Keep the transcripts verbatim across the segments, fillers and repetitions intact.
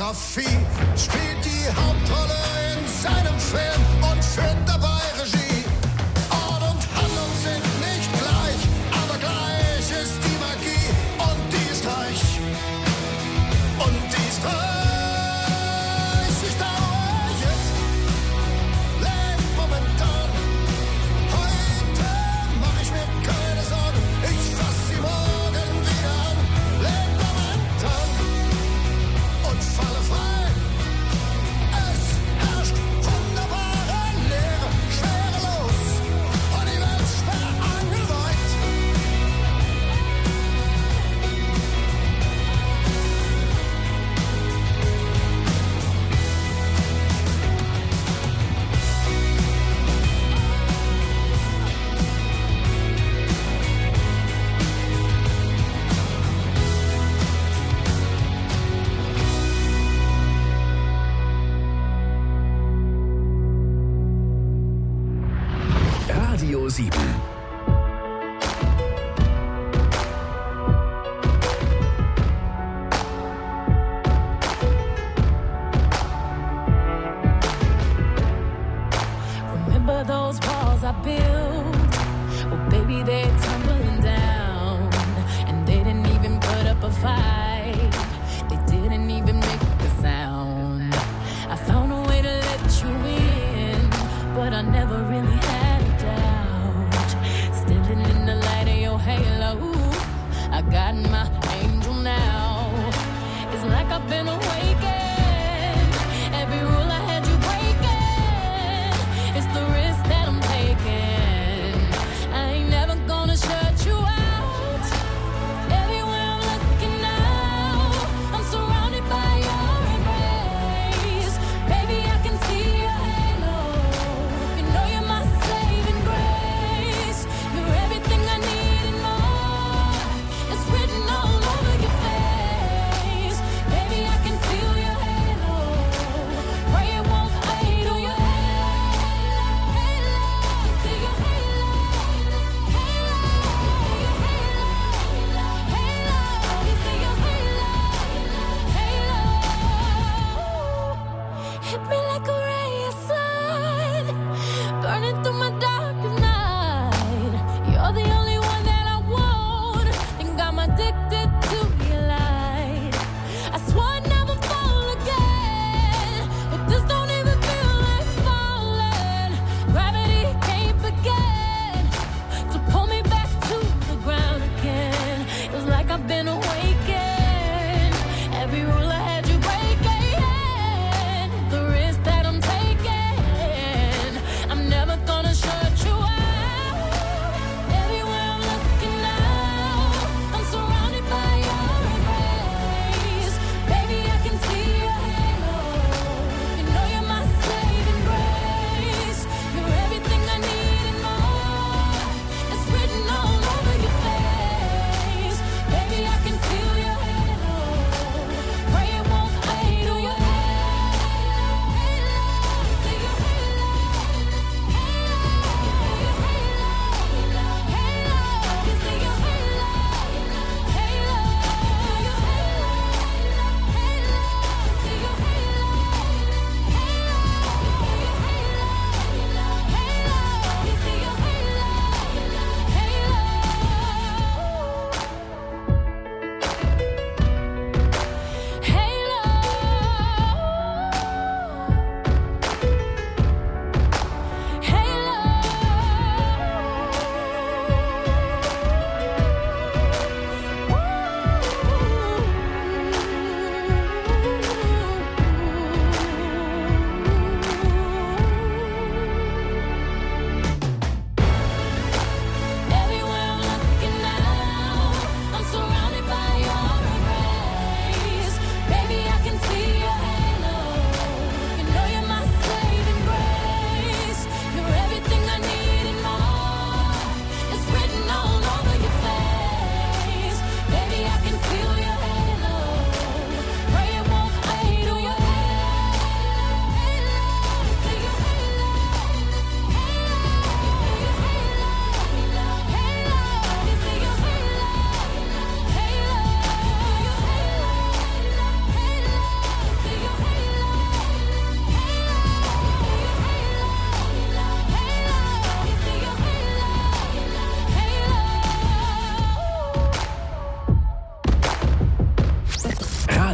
Biografie, spielt die Hauptrolle in seinem Film und führt dabei Regie. Ort und Handlung sind nicht gleich, aber gleich ist die Magie und die ist reich. Und die ist reich. Ich dauere jetzt, leb momentan. Heute mach ich mir keine Sorgen, ich fass sie morgen wieder an. Leb momentan und falle frei. Es herrscht wunderbare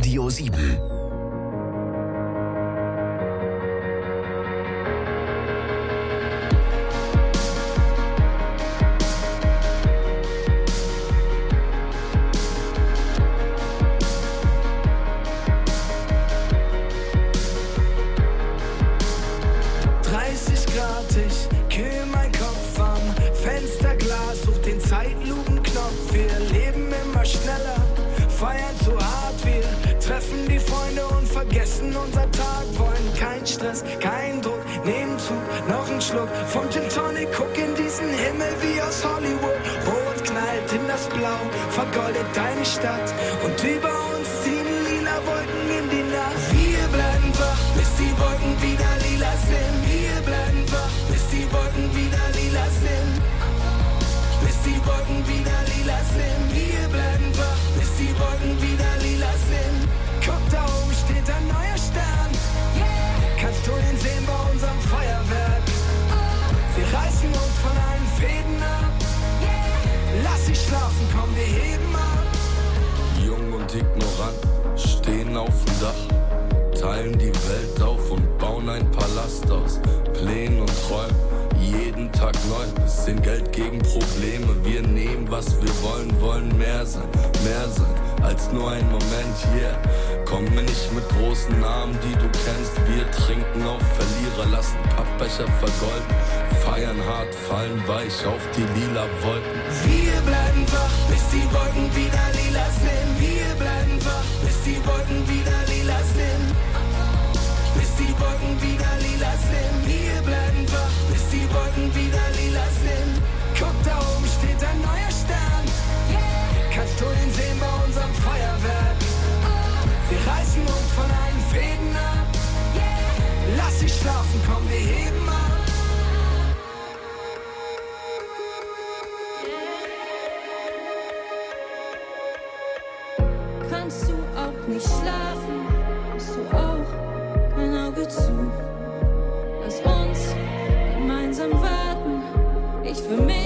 Radio sieben. dreißig Grad, ich kühl mein Kopf am Fensterglas, such den Zeitlupenknopf. Wir leben immer schneller, feiern zu hart. Wir treffen die Freunde und vergessen unser Tag. Wollen kein Stress, kein Druck, nehmen Zug, noch ein Schluck vom Gin Tonic. Guck in diesen Himmel wie aus Hollywood. Rot knallt in das Blau, vergoldet deine Stadt. Und über uns ziehen lila Wolken in die Nacht. Wir bleiben wach, bis die Wolken wieder lila sind. Wir bleiben wach, bis die Wolken wieder lila sind. Bis die Wolken wieder lila sind. Wir bleiben wach, bis die Wolken wieder lila sind. Guck, da oben steht ein neuer Stern. Kannst du ihn sehen bei unserem Feuerwerk? Wir reißen uns von allen Fäden ab. Lass sie schlafen, komm, wir heben ab. Jung und ignorant, stehen auf dem Dach, teilen die Welt auf und bauen ein Palast aus Plänen und Träumen. Jeden Tag neu, bisschen Geld gegen Probleme. Wir nehmen, was wir wollen, wollen mehr sein, mehr sein als nur ein Moment, yeah. Komme nicht mit großen Namen, die du kennst. Wir trinken auf Verlierer, lassen Pappbecher vergolden. Feiern hart, fallen weich auf die lila Wolken. Wir bleiben wach, bis die Wolken wieder lila sind. Wir bleiben wach, bis die Wolken wieder lila sind. Bis die Wolken wieder lila sind. Wir bleiben wach, bis die Wolken wieder lila sind. Guck, da oben steht ein neuer Stern. Kannst du ihn sehen bei unserem Feuerwerk? Wir reißen uns von allen Fäden ab. Lass sie schlafen, komm, wir heben ab. Kannst du auch nicht schlafen? Hast du auch ein Auge zu? Lass uns gemeinsam warten. Ich will mehr.